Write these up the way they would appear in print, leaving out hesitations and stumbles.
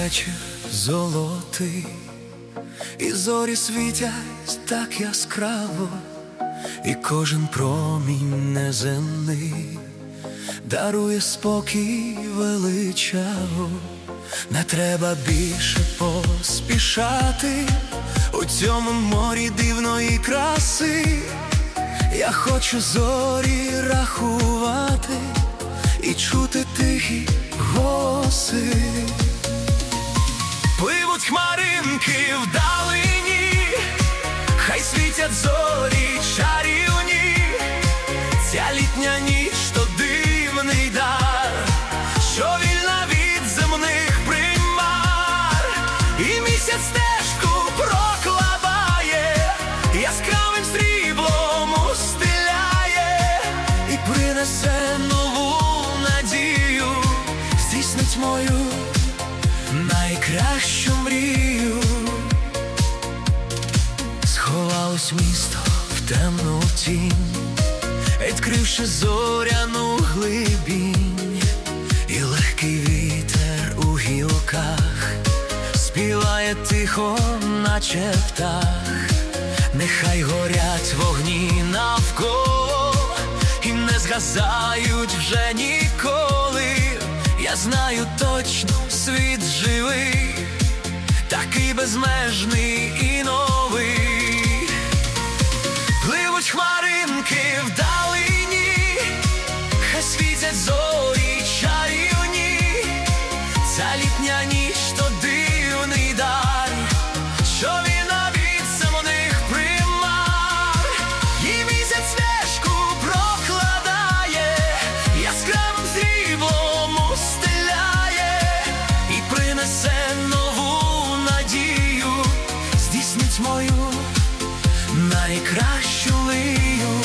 вечір золотий, і зорі світять так яскраво, і кожен промінь неземний дарує спокій величаво. Не треба більше поспішати у цьому морі дивної краси. Я хочу зорі рахувати і чути тихі голоси. Пливуть хмаринки вдалині, хай світять зорі чарівні. Ця літня ніч то дивний дар, що вільна від земних примар. І місяць стежку прокладає, яскравим сріблом устиляє, і принесе нову надію, здійснить мою найкращу мрію. Сховалось місто в темну тінь, відкривши зоряну глибінь, і легкий вітер у гілках співає тихо, наче птах. Нехай горять вогні навколо і не згасають вже ніколи. Я знаю точно, світ живий, такий безмежний і новий. Пливуть хмаринки вдалині, хай світять зорі чарівні. Ця літня ніч то дивний дар, що вільна від самотніх примар. І місяць стежку прокладає, яскравим сріблом устиляє, і принесе нову надію, здійснить мою найкращу мрію.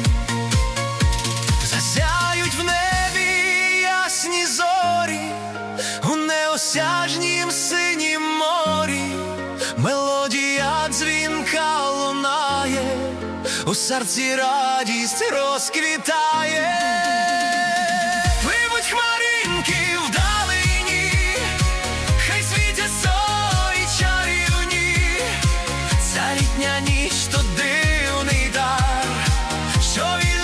Засяють в небі ясні зорі, у неосяжнім синім морі. Мелодія дзвінка лунає, у серці радість розквітає. Пливуть хмаринки вдалині, хай світять зорі чарівні. Ця літня ніч то дивний дар, що